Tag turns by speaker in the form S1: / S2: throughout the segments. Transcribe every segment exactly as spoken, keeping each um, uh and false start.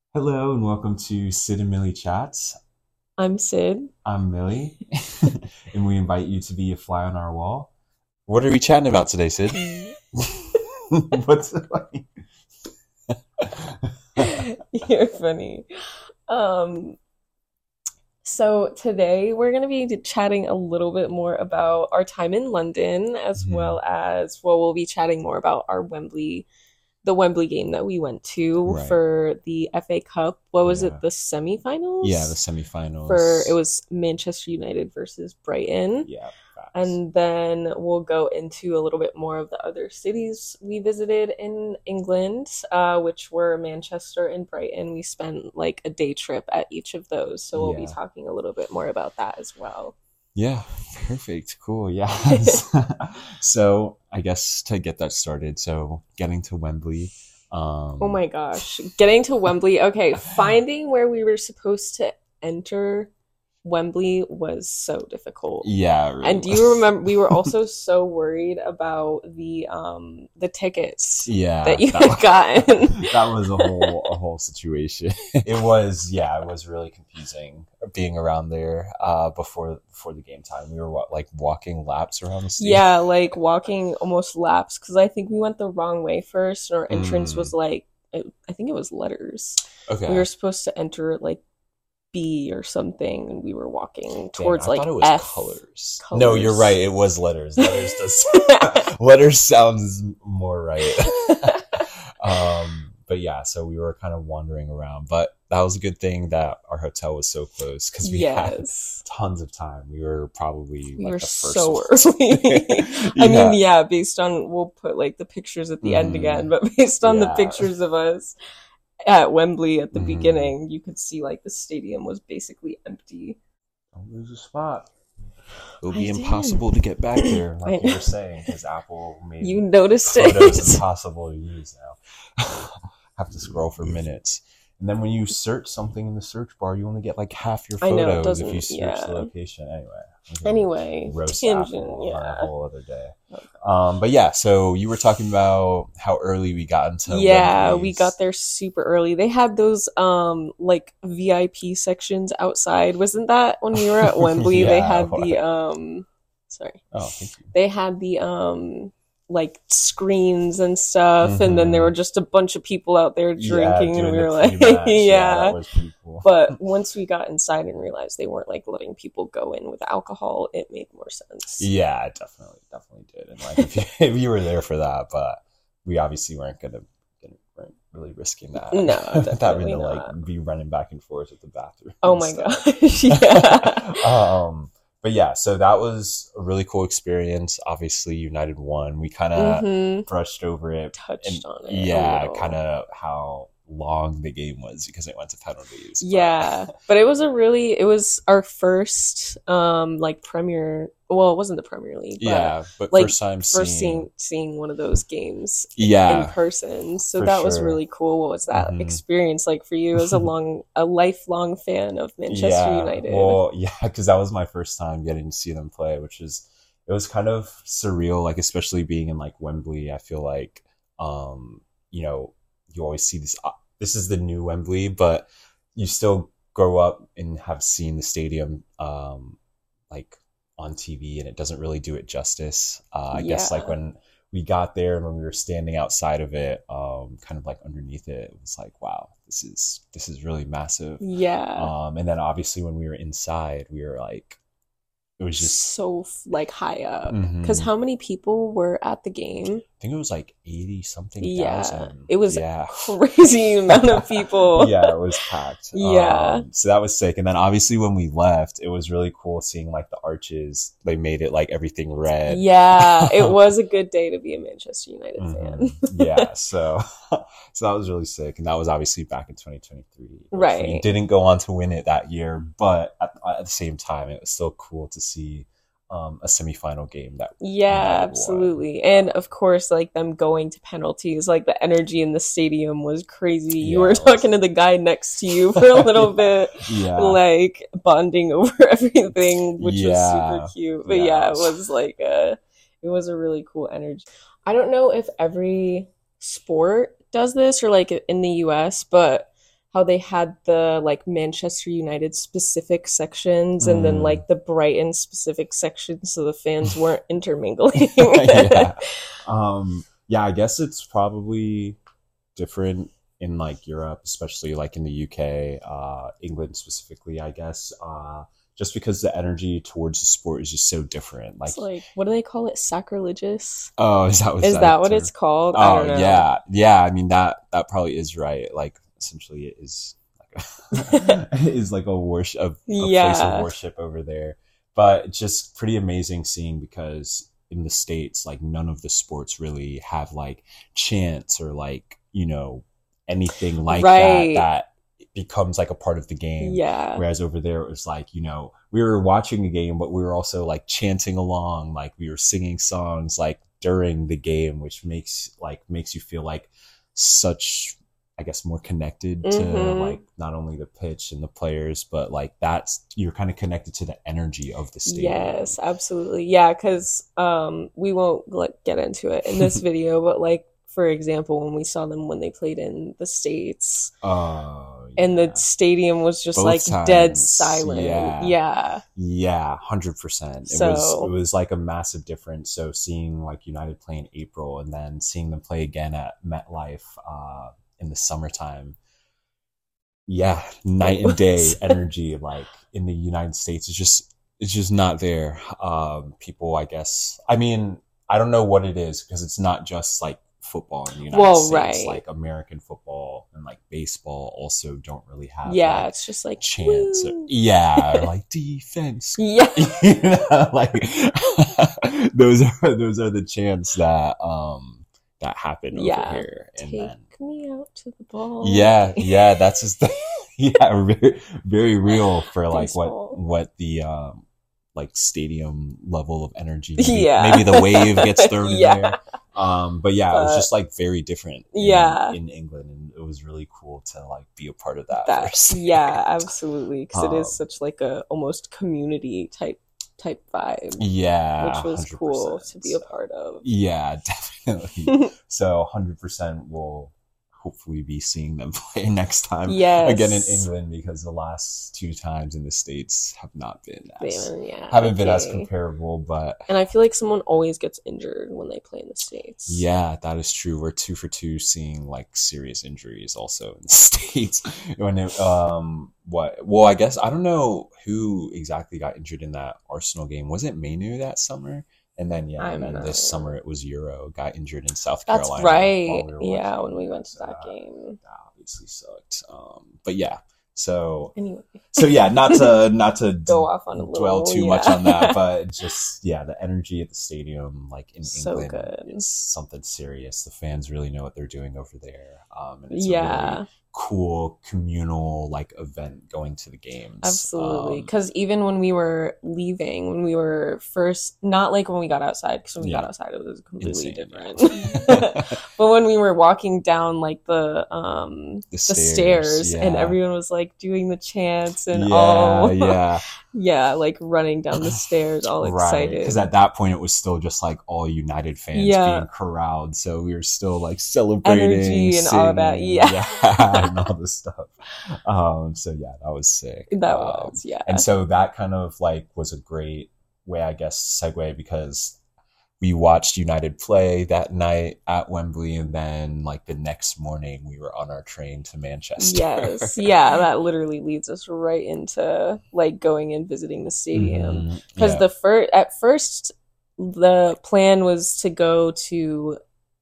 S1: Hello and welcome to Sid and Millie Chats.
S2: I'm Sid.
S1: I'm Millie, and we invite you to be a fly on our wall. What are we chatting about today, Sid? What's funny?
S2: You're funny. Um, so today we're going to be chatting a little bit more about our time in London, as
S1: Mhm.
S2: well as, well, we'll be chatting more about our Wembley, the Wembley game that we went to
S1: Right.
S2: for the F A Cup. What was
S1: Yeah.
S2: it? The semifinals?
S1: Yeah, the
S2: For,
S1: semifinals.
S2: it was Manchester United versus Brighton.
S1: Yeah, facts.
S2: And then we'll go into a little bit more of the other cities we visited in England, uh, which were Manchester and Brighton. We spent like a day trip at each of those. So we'll be
S1: Yeah.
S2: talking a little bit more about that as well.
S1: Yeah, perfect. Cool. Yeah. So I guess to get that started, so getting to Wembley. Um,
S2: Oh my gosh. Getting to Wembley. Okay, finding where we were supposed to enter Wembley was so difficult.
S1: yeah, it really
S2: And do
S1: was.
S2: you remember we were also so worried about the um the tickets
S1: Yeah,
S2: that you
S1: that
S2: had
S1: was,
S2: gotten.
S1: that was a whole a whole situation. It was, yeah, it was really confusing being around there uh before before the game time. We were what, like walking laps around the stadium.
S2: Yeah, like walking almost laps because I think we went the wrong way first. And our entrance
S1: Mm,
S2: was like, I I think it was letters. We
S1: okay.
S2: were supposed to enter at like B or something, and we were walking
S1: Dang,
S2: towards
S1: I thought
S2: like
S1: it was
S2: F
S1: colors. No, you're
S2: colors.
S1: right. It was letters. Letters does letters sounds more right. Um, but yeah, so we were kind of wandering around, but that was a good thing that our hotel was so close because we had
S2: Yes.
S1: tons of time. We were probably
S2: We
S1: like
S2: were
S1: the first
S2: so
S1: ones.
S2: early. I mean,
S1: Yeah.
S2: yeah, based on, we'll put like the pictures at the end again,
S1: Mhm.
S2: but based on the
S1: Yeah.
S2: pictures of us at Wembley at the
S1: Mhm.
S2: beginning, you could see like the stadium was basically empty.
S1: Don't lose a spot. It will
S2: I
S1: be
S2: did.
S1: impossible to get back there,
S2: I
S1: like you
S2: know.
S1: were saying, because Apple made
S2: You noticed
S1: photos
S2: it.
S1: impossible to use now. Have to scroll for minutes. And then when you search something in the search bar, you only get like half your
S2: I know, it
S1: photos if you
S2: doesn't,
S1: search
S2: yeah.
S1: the location. Anyway, we can
S2: Anyway,
S1: roast
S2: tangent,
S1: Apple on a
S2: yeah.
S1: whole other day.
S2: Oh,
S1: Um, but yeah, so you were talking about how early we got into
S2: yeah, we got
S1: Wembley's.
S2: there super early. They had those um like V I P sections outside. Wasn't that when we were at Wembley? They
S1: Yeah,
S2: had
S1: what?
S2: the um sorry.
S1: Oh, thank you.
S2: They had the um like screens and stuff, and then there were
S1: Mhm.
S2: just a bunch of people out there
S1: Yeah,
S2: drinking, and
S1: doing
S2: we
S1: the
S2: were like,
S1: pre-match. Yeah, that
S2: yeah.
S1: was pretty cool.
S2: But once we got inside and realized they weren't like letting people go in with alcohol, it made more sense.
S1: Yeah, it definitely, definitely did. And like, if you, if you were there for that, but we obviously weren't gonna, didn't- weren't really risking that.
S2: No,
S1: Having
S2: definitely
S1: to like
S2: not.
S1: be running back and forth at the bathroom
S2: Oh
S1: and
S2: my
S1: stuff.
S2: gosh, yeah.
S1: um, but yeah, so that was a really cool experience. Obviously, United won. We kind of
S2: Mm-hmm.
S1: brushed over it, and
S2: Touched on it a
S1: yeah,
S2: little.
S1: kind of how long the game was because it went to penalties. But
S2: Yeah, but it was a really, it was our first um like Premier, well, it wasn't the Premier League, but
S1: yeah, but
S2: like
S1: first time
S2: first
S1: seeing,
S2: seeing seeing one of those games in
S1: yeah,
S2: person. So
S1: for
S2: that was
S1: sure.
S2: really cool. What was that
S1: hmm
S2: experience like for you as a long, a lifelong fan of Manchester
S1: Yeah,
S2: United?
S1: well, yeah, because that was my first time getting to see them play, which is it was kind of surreal, like especially being in like Wembley. I feel like, um, you know, you always see this. Uh, this is the new Wembley, but you still grow up and have seen the stadium, um, like on T V, and it doesn't really do it justice. Uh, I guess like
S2: Yeah.
S1: when we got there and when we were standing outside of it, um, kind of like underneath it, it was like, wow, this is this is really massive.
S2: Yeah.
S1: Um, and then obviously when we were inside, we were like, it was just,
S2: So like high up. Because
S1: mhm.
S2: how many people were at the game?
S1: I think it was like eighty something
S2: Yeah,
S1: thousand.
S2: it was
S1: Yeah.
S2: crazy amount of people.
S1: Yeah, it was packed.
S2: Yeah.
S1: Um, so that was sick. And then obviously when we left, it was really cool seeing like the arches. They made it like everything red.
S2: Yeah, it was a good day to be a Manchester United fan.
S1: Mhm. Yeah, so so that was really sick, and that was obviously back in twenty twenty-three. which We
S2: Right.
S1: didn't go on to win it that year, but at, at the same time, it was still cool to see um, a semifinal game that
S2: Yeah,
S1: United won.
S2: absolutely. And of course, like them going to penalties, like the energy in the stadium was crazy. You
S1: Yeah,
S2: were
S1: it was.
S2: talking to the guy next to you for a little
S1: Yeah,
S2: bit,
S1: yeah,
S2: like bonding over everything, which was super
S1: yeah,
S2: cute. But
S1: yeah.
S2: yeah,
S1: It
S2: it
S1: was,
S2: was like a, it was a really cool energy. I don't know if every sport does this or like in the U S, but how they had the like Manchester United specific sections and then
S1: Mm.
S2: like the Brighton specific sections, so the fans weren't intermingling.
S1: Yeah. Um, yeah, I guess it's probably different in like Europe, especially like in the U K, uh, England specifically, I guess. Uh, just because the energy towards the sport is just so different. Like,
S2: It's like, what do they call it? Sacrilegious?
S1: oh, is that what
S2: Is
S1: that
S2: that what
S1: term?
S2: it's called? I
S1: Oh,
S2: don't know.
S1: yeah, yeah. I mean that that probably is right. Like, essentially, it is like a, it is like a worship, a, a place
S2: Yeah.
S1: of worship over there. But it's just pretty amazing seeing, because in the States, like none of the sports really have like chants or like, you know, anything like
S2: Right.
S1: that that becomes like a part of the game.
S2: Yeah.
S1: Whereas over there, it was like, you know, we were watching a game, but we were also like chanting along, like we were singing songs like during the game, which makes like makes you feel like such, I guess, more connected to
S2: Mhm.
S1: like not only the pitch and the players, but like that's, you're kind of connected to the energy of the stadium.
S2: Yes, absolutely. Yeah, because um, we won't like get into it in this video, but like for example, when we saw them when they played in the States,
S1: Oh,
S2: and
S1: yeah.
S2: the stadium was just
S1: Both
S2: like dead
S1: times,
S2: silent.
S1: yeah.
S2: Yeah.
S1: Yeah, hundred percent. It was
S2: So-
S1: it was like a massive difference. So seeing like United play in April and then seeing them play again at MetLife uh, in the summertime, yeah, night and day
S2: was-
S1: energy. Like in the United States, it's just it's just not there. Um, people, I guess. I mean, I don't know what it is, because it's not just like football in the United
S2: Well,
S1: States.
S2: right.
S1: Like American football and like baseball also don't really have
S2: Yeah,
S1: like,
S2: it's just like
S1: chants.
S2: woo.
S1: Yeah, like defense.
S2: Yeah.
S1: You know, like those are those are the chants that um that happen over
S2: Yeah.
S1: here. And
S2: Take
S1: then
S2: me out to the ball.
S1: yeah, yeah, that's just yeah, very, very real for like
S2: Baseball.
S1: what what the um like stadium level of energy. Maybe,
S2: Yeah.
S1: maybe the wave gets thrown
S2: Yeah.
S1: in there. Um, but yeah, it was
S2: But-
S1: just like very different. in-
S2: Yeah.
S1: in, England, and it was really cool to like be a part of that.
S2: That,
S1: first.
S2: yeah, absolutely, because it
S1: Um,
S2: is such like a almost community type type vibe,
S1: Yeah,
S2: which was cool
S1: one hundred percent.
S2: to be a part of.
S1: Yeah, definitely. So one hundred percent we'll hopefully be seeing them play next time
S2: Yes.
S1: again in England, because the last two times in the States have not been as,
S2: They- yeah,
S1: haven't been as
S2: okay.
S1: comparable, but
S2: And I feel like someone always gets injured when they play in the States.
S1: yeah, that is true. We're two for two seeing like serious injuries also in the States. When it, um, what? Well, I guess I don't know who exactly got injured in that Arsenal game. Was it Mainu that summer? And then yeah, and
S2: I'm
S1: then this
S2: not-
S1: summer it was Euro got injured in South
S2: That's
S1: Carolina.
S2: right.
S1: while we were
S2: Yeah,
S1: watching.
S2: when we went to that
S1: Uh,
S2: game.
S1: That obviously sucked. Um, but yeah, so
S2: Anyway,
S1: so yeah, not to not to
S2: go off on a little
S1: dwell too
S2: yeah.
S1: much on that, but just yeah, the energy at the stadium, like in
S2: So
S1: England,
S2: good.
S1: it's something serious. The fans really know what they're doing over there, um, and it's a
S2: yeah,
S1: really cool communal like event going to the games.
S2: absolutely.
S1: Um,
S2: Because even when we were leaving, when we were first, not like when we got outside, because when we got
S1: Yeah.
S2: outside it was completely
S1: insane,
S2: different.
S1: yeah.
S2: But when we were walking down like the um
S1: the
S2: the stairs, and
S1: yeah.
S2: everyone was like doing the chants and
S1: yeah,
S2: all
S1: yeah,
S2: yeah, like running down the stairs all excited.
S1: Because at that point it was still just like all United fans
S2: Yeah.
S1: being corralled, so we were still like celebrating,
S2: Energy and all that,
S1: singing,
S2: yeah.
S1: and all this stuff. Um, so yeah, that was sick.
S2: That
S1: Um,
S2: was, yeah.
S1: and so that kind of like was a great way, I guess, segue, because we watched United play that night at Wembley, and then like the next morning we were on our train to Manchester.
S2: Yes. Yeah, that literally leads us right into like going and visiting the stadium.
S1: Mhm.
S2: Because
S1: Yeah.
S2: the first at first the plan was to go to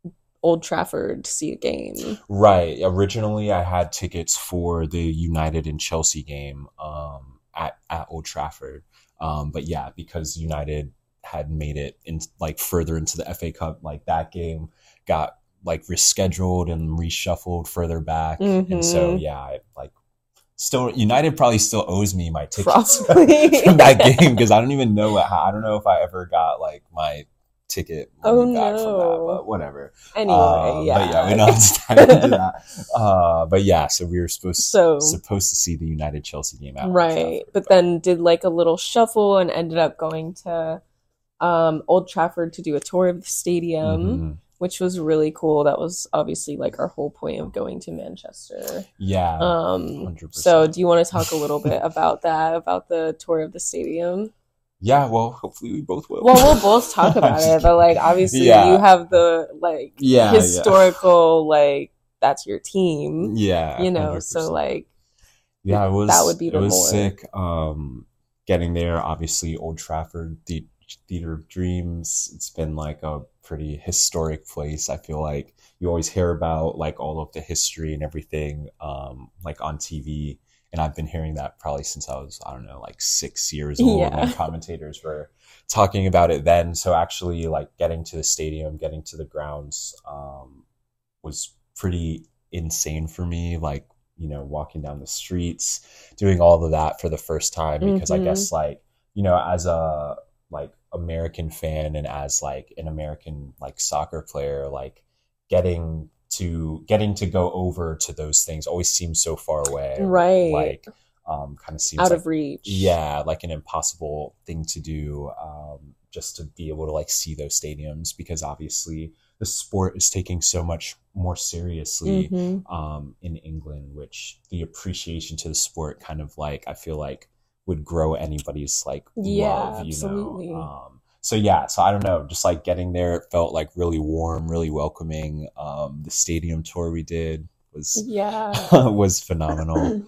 S2: Old Trafford to see a game.
S1: Right. Originally, I had tickets for the United and Chelsea game um, at at Old Trafford. Um, but yeah, because United had made it in like further into the F A Cup, like that game got like rescheduled and reshuffled further back, and so
S2: Mhm.
S1: yeah, I, like still United probably still owes me my tickets
S2: Probably.
S1: from that game, because I don't even know what I don't know if I ever got like my ticket
S2: Oh,
S1: money back from that,
S2: no.
S1: but whatever.
S2: Anyway,
S1: Uh,
S2: yeah.
S1: But yeah, we don't have to dive into that. Uh, but yeah, so we were supposed
S2: So-
S1: supposed to see the United Chelsea game out.
S2: Right. But then did like a little shuffle and ended up going to um Old Trafford to do a tour of the stadium. which was really cool. That was obviously like our whole point of going to Manchester.
S1: Yeah,
S2: Um,
S1: one hundred percent.
S2: so do you want to talk a little bit about that, about the tour of the stadium?
S1: Yeah, well, hopefully we both will.
S2: Well, we'll both talk about it, but like obviously
S1: Yeah.
S2: you have the like
S1: Yeah,
S2: historical yeah. like that's your team.
S1: Yeah,
S2: you know,
S1: one hundred percent.
S2: so like
S1: yeah, it was
S2: that would be the
S1: it was
S2: more.
S1: sick. Um, getting there, obviously Old Trafford, the Theater of Dreams. It's been like a pretty historic place. I feel like you always hear about like all of the history and everything, um, like on T V. And I've been hearing that probably since I was, I don't know, like six years old
S2: Yeah.
S1: when commentators were talking about it then. So actually like getting to the stadium, getting to the grounds, um, was pretty insane for me. Like, you know, walking down the streets, doing all of that for the first time, because
S2: Mhm.
S1: I guess like, you know, as a like American fan and as like an American like soccer player, like getting to getting to go over to those things always seems so far away,
S2: Right.
S1: like um kind of seems
S2: Out
S1: like,
S2: of reach.
S1: yeah, like an impossible thing to do, um just to be able to like see those stadiums, because obviously the sport is taking so much more seriously
S2: Mhm.
S1: um in England, which the appreciation to the sport kind of like I feel like would grow anybody's like
S2: Yeah,
S1: love, you
S2: absolutely.
S1: know. Um so yeah, so I don't know, just like getting there, it felt like really warm, really welcoming. Um the stadium tour we did was
S2: Yeah.
S1: was phenomenal.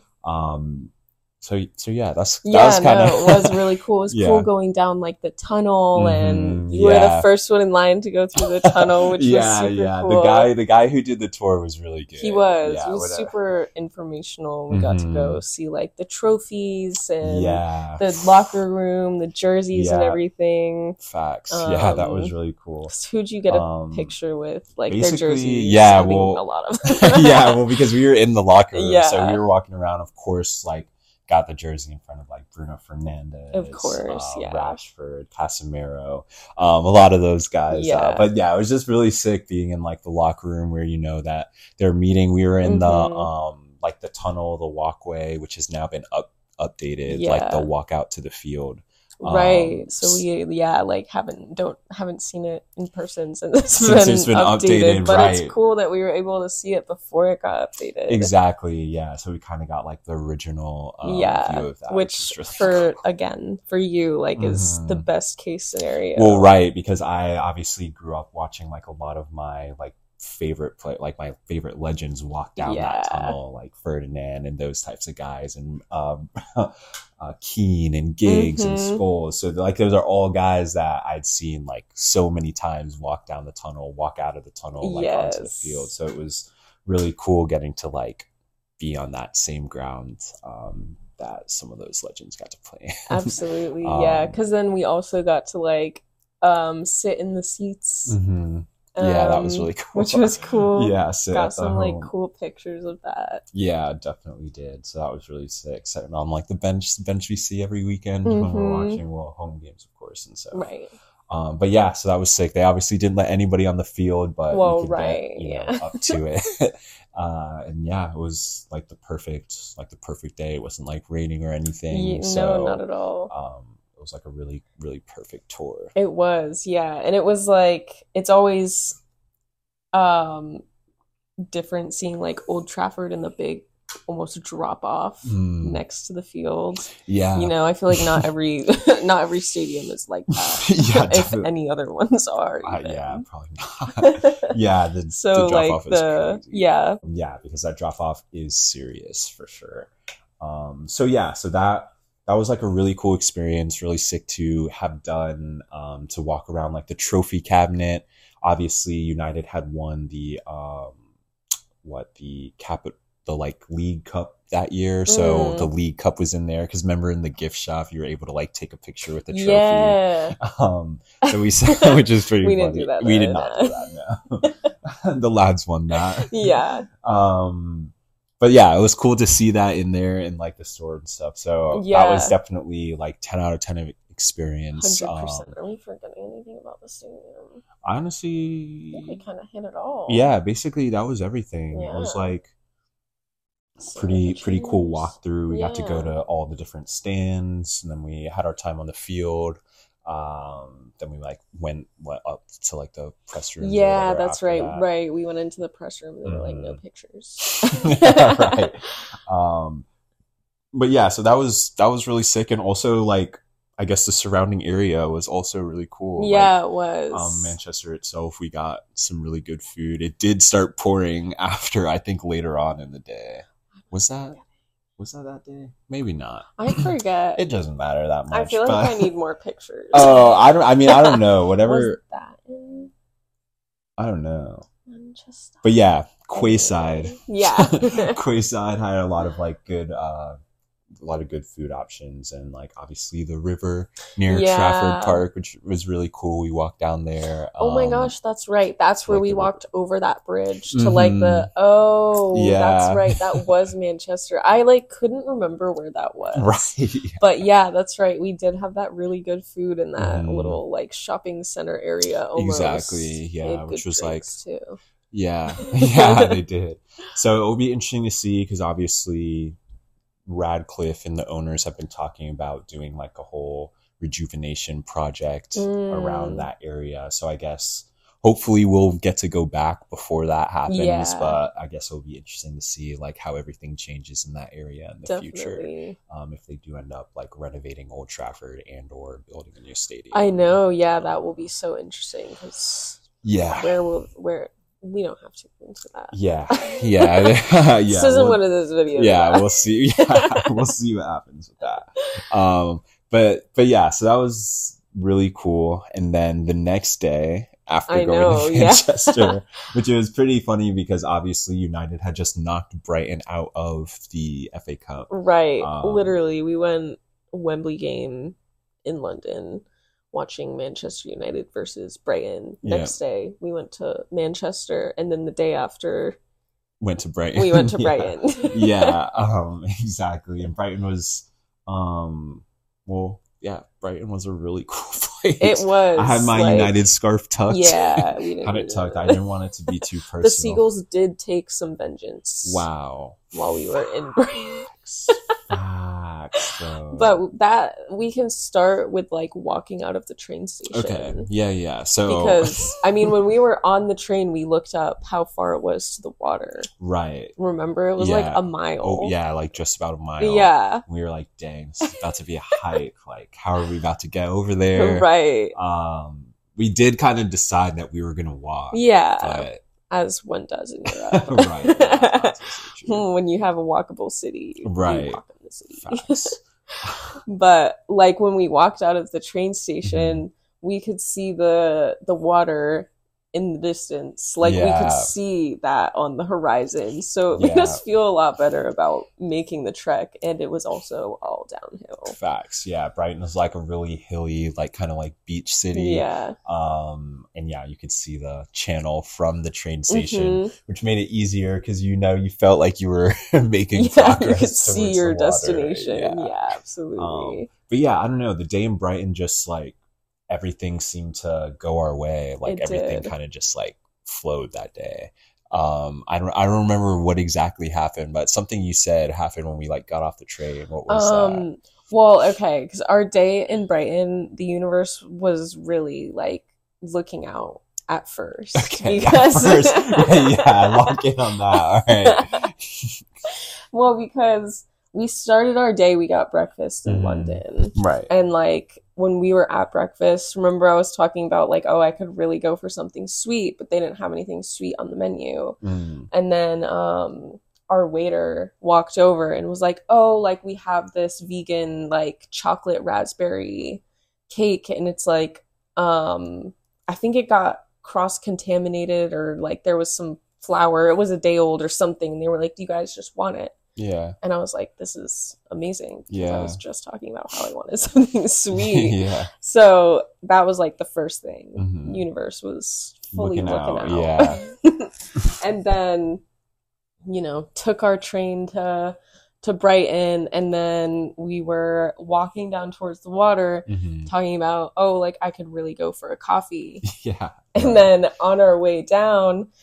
S1: Um so so yeah, that's that
S2: Yeah,
S1: was kind
S2: no,
S1: of
S2: it was really cool. It was
S1: Yeah.
S2: cool going down like the tunnel,
S1: Mhm,
S2: and you were
S1: yeah.
S2: the first one in line to go through the tunnel, which
S1: yeah,
S2: was super
S1: yeah.
S2: cool.
S1: The guy, the guy who did the tour was really good.
S2: He was.
S1: Yeah,
S2: He was
S1: whatever.
S2: super informational. We got to go
S1: Mhm.
S2: see like the trophies and
S1: Yeah,
S2: the locker room, the jerseys and
S1: Yeah.
S2: everything.
S1: facts. yeah, that was
S2: Um,
S1: really cool.
S2: So who'd you get a
S1: Um,
S2: picture with? Like their
S1: basically,
S2: jerseys.
S1: yeah,
S2: I mean,
S1: well-
S2: a lot of them.
S1: yeah, well, because we were in the locker room, so
S2: Yeah.
S1: we were walking around. Of course, like got the jersey in front of like Bruno Fernandes,
S2: Of course,
S1: uh,
S2: yeah.
S1: Rashford, Casemiro, um, a lot of those guys.
S2: Yeah.
S1: Uh, but yeah, it was just really sick being in like the locker room where you know that they're meeting. We were in
S2: Mhm.
S1: the um like the tunnel, the walkway, which has now been up updated, like the
S2: Yeah.
S1: walk out to the field.
S2: Right.
S1: Um,
S2: So we yeah, like haven't don't haven't seen it in person since it's
S1: Since
S2: been,
S1: it's been
S2: updated.
S1: updated,
S2: But
S1: right.
S2: it's cool that we were able to see it before it got updated.
S1: Exactly, yeah. So we kind of got like the original um,
S2: Yeah.
S1: view of that,
S2: Which
S1: is really
S2: for
S1: cool.
S2: again, for you, like is
S1: Mhm.
S2: the best case scenario.
S1: Well, right, because I obviously grew up watching like a lot of my like favorite play, like my favorite legends walk down
S2: Yeah.
S1: that tunnel, like Ferdinand and those types of guys, and um, uh, Keane and Giggs and
S2: Mhm.
S1: Scholes. So like those are all guys that I'd seen like so many times walk down the tunnel, walk out of the tunnel, like onto the
S2: Yes.
S1: field. So it was really cool getting to like be on that same ground um, that some of those legends got to play.
S2: Absolutely. yeah.
S1: Um,
S2: Cause then we also got to like um sit in the seats.
S1: Mhm. Yeah, that was
S2: um,
S1: really cool.
S2: Which was cool.
S1: Yeah, sit
S2: Got
S1: at the
S2: some like
S1: home.
S2: cool pictures of that.
S1: Yeah, definitely did. So that was really sick. Sitting on like the bench, the bench we see every weekend when we're
S2: Mhm.
S1: watching well home games, of course, and so.
S2: Right.
S1: Um, but yeah, so that was sick. They obviously didn't let anybody on the field, but
S2: Well,
S1: we could
S2: right,
S1: get, you know,
S2: yeah.
S1: up to it. uh, and yeah, it was like the perfect, like the perfect day. It wasn't like raining or anything.
S2: Ye-
S1: so,
S2: no, not at all.
S1: Um, it was like a really, really perfect tour.
S2: It was, yeah. And it was like it's always um different seeing like Old Trafford and the big almost drop off
S1: Mm.
S2: next to the field.
S1: Yeah.
S2: You know, I feel like not every not every stadium is like that.
S1: Yeah,
S2: if
S1: definitely.
S2: any other ones are.
S1: Uh,
S2: even.
S1: yeah, probably not. yeah, the,
S2: So
S1: the drop
S2: like
S1: off is
S2: the
S1: crazy.
S2: yeah.
S1: Yeah, because that drop off is serious for sure. Um, so yeah, so that that was like a really cool experience, really sick to have done, um, to walk around like the trophy cabinet. Obviously, United had won the um, what the cap the like League Cup that year, so
S2: Mm.
S1: the League Cup was in there. Because remember, in the gift shop, you were able to like take a picture with the trophy.
S2: Yeah.
S1: Um, so we said, which is pretty
S2: We
S1: funny.
S2: didn't do that
S1: We
S2: there,
S1: did not
S2: no.
S1: do that. No, the lads won that.
S2: Yeah.
S1: Um, but yeah, it was cool to see that in there in like the store and stuff. So
S2: Yeah.
S1: that was definitely like ten out of ten of experience.
S2: Hundred
S1: Um,
S2: percent. Are we forgetting anything about the stadium? I
S1: honestly,
S2: think we kind of hit it all.
S1: yeah, basically that was everything. It was
S2: Yeah.
S1: like
S2: So
S1: pretty
S2: the
S1: pretty cool
S2: chairs.
S1: walkthrough. We got to go
S2: Yeah.
S1: to all the different stands, and then we had our time on the field. Um, then we like went went up to like the press room.
S2: Yeah, that's right.
S1: That.
S2: Right. We went into the press room and there were like no
S1: Mm.
S2: pictures.
S1: Right. Um, but yeah, so that was that was really sick, and also like I guess the surrounding area was also really cool.
S2: Yeah,
S1: Like,
S2: it was.
S1: um, Manchester itself, we got some really good food. It did start pouring after, I think, later on in the day. Was that was that that day? Maybe not.
S2: I forget.
S1: It doesn't matter that much.
S2: I feel like
S1: but...
S2: I need more pictures.
S1: Oh, I don't. I mean, I don't know. Whatever.
S2: Was that in
S1: I don't know.
S2: Manchester?
S1: But yeah, Quayside.
S2: Yeah.
S1: Quayside had a lot of like good, uh, a lot of good food options, and like obviously the river near
S2: Yeah.
S1: Trafford Park, which was really cool. We walked down there.
S2: Oh my
S1: um,
S2: gosh, that's right. That's where
S1: like
S2: we
S1: the-
S2: walked over that bridge to like the
S1: Mhm.
S2: oh,
S1: Yeah.
S2: that's right. That was Manchester. I like couldn't remember where that was.
S1: Right.
S2: But yeah, that's right. We did have that really good food in that
S1: Mhm.
S2: little like shopping center area almost.
S1: Exactly, yeah,
S2: They had
S1: which
S2: good
S1: was, like,
S2: drinks, too.
S1: Yeah, yeah, they did. So it will be interesting to see, because obviously Radcliffe and the owners have been talking about doing like a whole rejuvenation project
S2: Mm.
S1: around that area. So I guess hopefully we'll get to go back before that happens.
S2: Yeah.
S1: But I guess it'll be interesting to see like how everything changes in that area in the future.
S2: Definitely.
S1: Um, if they do end up like renovating Old Trafford and or building a new stadium.
S2: I know, yeah, that will be so interesting because
S1: Yeah.
S2: where will where we don't have to go into that.
S1: Yeah. Yeah. yeah.
S2: This isn't
S1: we'll-
S2: one of those videos.
S1: yeah,
S2: about-
S1: we'll see. Yeah, we'll see what happens with that. Um, but but yeah, so that was really cool. And then the next day after
S2: I
S1: going
S2: know,
S1: to
S2: yeah.
S1: Manchester, which was pretty funny because obviously United had just knocked Brighton out of the F A Cup.
S2: Right.
S1: Um,
S2: Literally, we went Wembley game in London watching Manchester United versus Brighton.
S1: Yeah.
S2: Next day, we went to Manchester, and then the day after,
S1: Went to Brighton.
S2: we went to
S1: Yeah.
S2: Brighton.
S1: yeah, um, exactly. And Brighton was, um, well, yeah, Brighton was a really cool place.
S2: It was.
S1: I had my
S2: like-
S1: United scarf tucked.
S2: Yeah, we didn't
S1: had
S2: do
S1: it tucked.
S2: that.
S1: I didn't want it to be too personal.
S2: The Seagulls did take some vengeance.
S1: Wow.
S2: While we were in Brighton.
S1: Facts, though.
S2: But that we can start with like walking out of the train station.
S1: okay, yeah, yeah. So
S2: Because I mean, when we were on the train, we looked up how far it was to the water.
S1: right.
S2: Remember, it was like
S1: Yeah.
S2: a mile.
S1: Oh, yeah, like just about a mile.
S2: Yeah.
S1: We were like, dang, this is about to be a hike. Like, how are we about to get over there?
S2: Right.
S1: Um, we did kind of decide that we were gonna walk.
S2: Yeah.
S1: But
S2: As one does in Europe.
S1: right. Yeah, that's also true.
S2: When you have a walkable city, you
S1: Right.
S2: walk in the city.
S1: Facts.
S2: But like when we walked out of the train station,
S1: Mm-hmm.
S2: we could see the the water in the distance. Like we
S1: Yeah.
S2: could see that on the horizon. So it made
S1: Yeah.
S2: us feel a lot better about making the trek, and it was also all downhill.
S1: Facts. Yeah, Brighton is like a really hilly, like kind of like beach city.
S2: Yeah.
S1: Um, and yeah, you could see the channel from the train station,
S2: Mhm.
S1: which made it easier because you know you felt like you were making
S2: Yeah,
S1: progress.
S2: you could see
S1: towards
S2: your
S1: the water.
S2: destination.
S1: Yeah.
S2: Yeah, absolutely.
S1: Um, But yeah, I don't know. The day in Brighton, just like everything seemed to go our way. Like
S2: It
S1: everything
S2: did.
S1: kind of just like flowed that day. Um, I don't, I don't remember what exactly happened, but something you said happened when we like got off the train. What was that?
S2: Um, well, okay, because our day in Brighton, the universe was really like looking out at first.
S1: Okay,
S2: because
S1: at first, yeah, lock in on that. All right.
S2: well, because we started our day, we got breakfast in
S1: Mhm.
S2: London.
S1: Right.
S2: And like when we were at breakfast, remember I was talking about like, oh, I could really go for something sweet, but they didn't have anything sweet on the menu.
S1: Mm.
S2: And then um our waiter walked over and was like, oh, like we have this vegan like chocolate raspberry cake, and it's like um I think it got cross contaminated, or like there was some flour, it was a day old or something, and they were like, do you guys just want it?
S1: Yeah.
S2: And I was like, this is amazing, because
S1: Yeah.
S2: I was just talking about how I wanted something sweet.
S1: yeah.
S2: So that was like the first thing.
S1: Mhm.
S2: Universe was fully
S1: Looking
S2: looking,
S1: out,
S2: out.
S1: yeah.
S2: And then, you know, took our train to to Brighton, and then we were walking down towards the water,
S1: Mhm.
S2: talking about, oh, like I could really go for a coffee.
S1: Yeah.
S2: And then on our way down,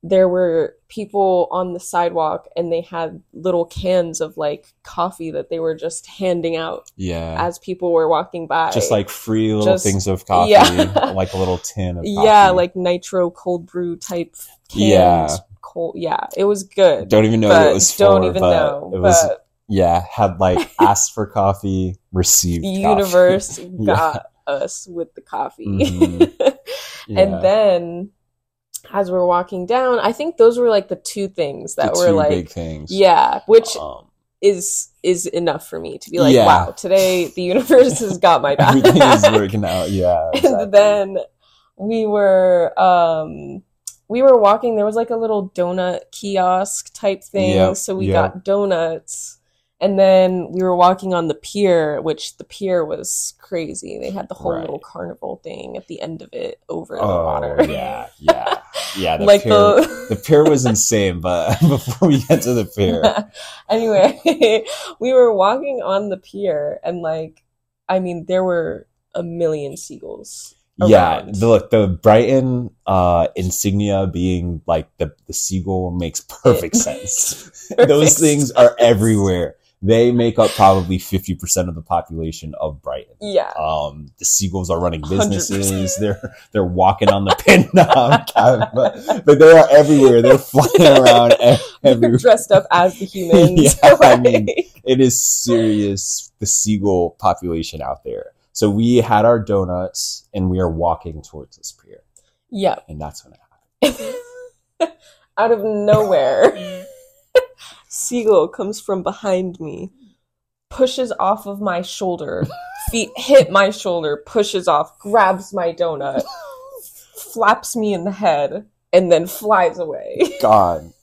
S2: there were people on the sidewalk and they had little cans of like coffee that they were just handing out
S1: Yeah.
S2: as people were walking by.
S1: Just like free little
S2: Just-
S1: things of coffee,
S2: yeah.
S1: like a little tin of coffee.
S2: Yeah, like nitro cold brew type cans.
S1: Yeah.
S2: Cold, yeah, it was good.
S1: Don't even know
S2: but
S1: what it was for.
S2: don't even
S1: but
S2: know.
S1: It was,
S2: but
S1: yeah, had like asked for coffee, received
S2: the
S1: coffee.
S2: universe
S1: Yeah.
S2: got us with the coffee.
S1: Mhm. Yeah.
S2: And then as we're walking down, I think those were like the two things that
S1: the
S2: were
S1: two
S2: like,
S1: big things.
S2: yeah, which
S1: Um,
S2: is is enough for me to be like,
S1: Yeah.
S2: wow, today the universe has got my back.
S1: everything is working out. Yeah. Exactly.
S2: And then we were um we were walking, there was like a little donut kiosk type thing.
S1: Yep,
S2: So we
S1: yep.
S2: got donuts. And then we were walking on the pier, which the pier was crazy. They had the whole
S1: Right.
S2: little carnival thing at the end of it over the
S1: Oh,
S2: water.
S1: yeah, yeah, yeah. The
S2: like
S1: pier,
S2: the
S1: the pier was insane, but before we get to the pier,
S2: anyway, we were walking on the pier and like, I mean, there were a million seagulls
S1: yeah,
S2: around.
S1: the, look, the Brighton uh, insignia being like the the seagull makes perfect
S2: It
S1: sense.
S2: makes
S1: Those
S2: perfect
S1: things are
S2: sense.
S1: everywhere. They make up probably fifty percent of the population of Brighton.
S2: Yeah.
S1: Um, the seagulls are running
S2: one hundred
S1: businesses.
S2: percent.
S1: They're they're walking on the pin knob, but, but they are everywhere. They're flying around
S2: They're
S1: everywhere.
S2: dressed up as the humans.
S1: Yeah, I
S2: like-
S1: mean, it is serious, the seagull population out there. So we had our donuts and we are walking towards this pier,
S2: yeah.
S1: and that's when it happened.
S2: Out of nowhere, seagull comes from behind me, pushes off of my shoulder, feet hit my shoulder, pushes off, grabs my donut, flaps me in the head, and then flies away.
S1: God.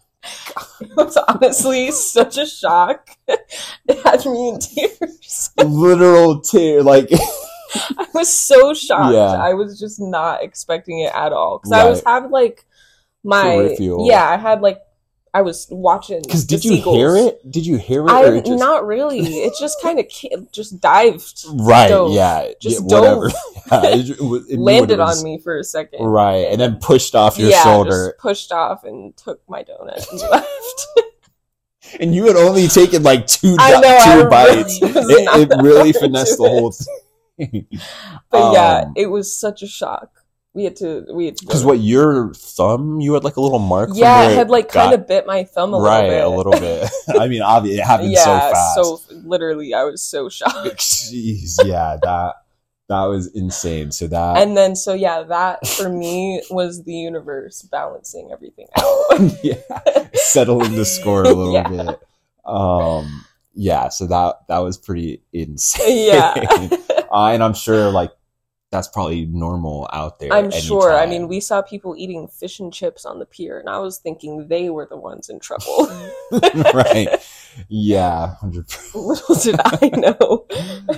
S2: It was honestly such a shock. It had me in tears.
S1: Literal tear, like,
S2: I was so shocked.
S1: Yeah.
S2: I was just not expecting it at all. Because I was
S1: Right.
S2: had like my
S1: Peripheral.
S2: yeah, I had like I was watching.
S1: because
S2: the
S1: did you
S2: seagulls.
S1: hear it? Did you hear it?
S2: I
S1: or it just,
S2: not really. It just kind of just dived,
S1: right,
S2: dove.
S1: yeah,
S2: Just
S1: yeah, whatever.
S2: dove.
S1: Yeah, it, it, was- it knew what
S2: landed
S1: it was.
S2: on me for a second.
S1: Right, and then pushed off your
S2: yeah,
S1: shoulder.
S2: just pushed off and took my donut and left.
S1: And you had only taken like two,
S2: I
S1: do-
S2: know, I
S1: two
S2: really
S1: bites.
S2: was
S1: It,
S2: not
S1: it really
S2: into
S1: finessed the
S2: it.
S1: whole thing.
S2: But yeah,
S1: Um,
S2: it was such a shock. We had to we had to go
S1: Because
S2: to-
S1: what, your thumb, you had like a little mark from
S2: yeah,
S1: where
S2: it had like
S1: got-
S2: kind of bit my thumb a
S1: right,
S2: little bit.
S1: a little bit. I mean, obviously, it happened
S2: yeah,
S1: so fast.
S2: so literally, I was so shocked.
S1: Jeez, yeah, that that was insane. So that,
S2: And then, so yeah, that for me was the universe balancing everything out.
S1: yeah, settling the score a little
S2: Yeah.
S1: bit. Um, yeah, so that that was pretty insane.
S2: Yeah.
S1: uh, and I'm sure like that's probably normal out there.
S2: I'm sure. I
S1: anytime.
S2: mean, we saw people eating fish and chips on the pier, and I was thinking they were the ones in trouble.
S1: right, yeah, one hundred percent.
S2: Little did I know.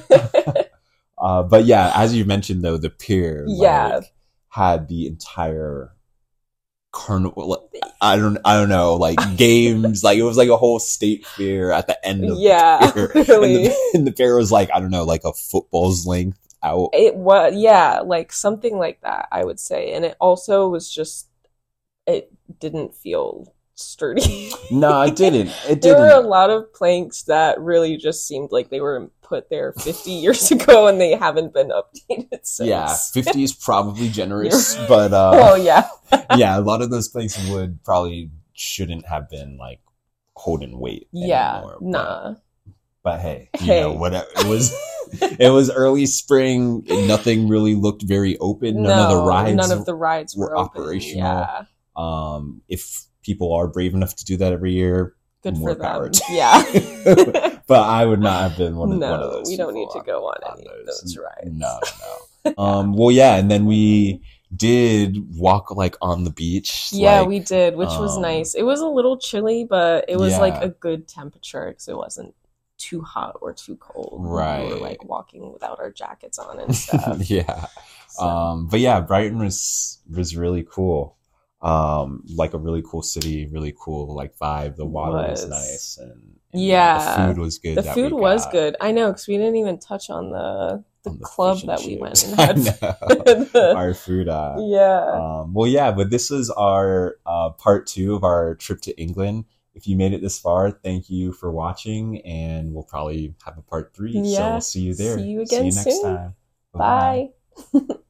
S1: Uh, but yeah, as you mentioned though, the pier
S2: Yeah.
S1: like, had the entire carnival. I don't, I don't know, like games. Like it was like a whole state fair at the end of
S2: Yeah,
S1: the pier.
S2: really.
S1: And the, and the pier was like, I don't know, like a football's length out.
S2: It was, yeah, like something like that, I would say. And it also was just, it didn't feel sturdy.
S1: No, it didn't. It
S2: There were a
S1: didn't.
S2: lot of planks that really just seemed like they were put there fifty years ago and they haven't been updated since.
S1: Yeah, fifty is probably generous,
S2: You're-
S1: but uh,
S2: Well, yeah.
S1: yeah, a lot of those planks would probably shouldn't have been like holding weight.
S2: Yeah,
S1: anymore, but-
S2: nah.
S1: But hey, you
S2: Hey.
S1: know, whatever. It was, it was early spring. And nothing really looked very open. None of the
S2: No,
S1: rides
S2: none of the rides
S1: were
S2: were, open.
S1: operational.
S2: Yeah,
S1: Um, if people are brave enough to do that every year,
S2: good
S1: more
S2: for
S1: power
S2: them.
S1: to-
S2: Yeah.
S1: but I would not have been one of,
S2: No,
S1: one of those.
S2: we don't
S1: people
S2: need to go on any of those rides.
S1: No, no. um, well, yeah, and then we did walk like on the beach.
S2: Yeah,
S1: like,
S2: we did, which was
S1: um,
S2: nice. It was a little chilly, but it was like
S1: Yeah.
S2: a good temperature because it wasn't too hot or too cold. We
S1: Right.
S2: were like walking without our jackets on and stuff.
S1: yeah.
S2: So,
S1: Um, but yeah, Brighton was was really cool. Um, like a really cool city, really cool like vibe. The water was,
S2: Was.
S1: nice, and, and
S2: Yeah.
S1: the food was good.
S2: the
S1: that
S2: food
S1: we
S2: was
S1: got
S2: good. I know because we didn't even touch on the the
S1: on the
S2: club
S1: fish and
S2: that we went
S1: chips.
S2: and had.
S1: I know.
S2: The-
S1: Our food. Uh,
S2: yeah.
S1: um, well, yeah, but this is our uh, part two of our trip to England. If you made it this far, thank you for watching, and we'll probably have a part three.
S2: Yeah.
S1: So we'll see you there.
S2: See you
S1: See
S2: again
S1: you next
S2: soon.
S1: time. Bye-bye.
S2: Bye.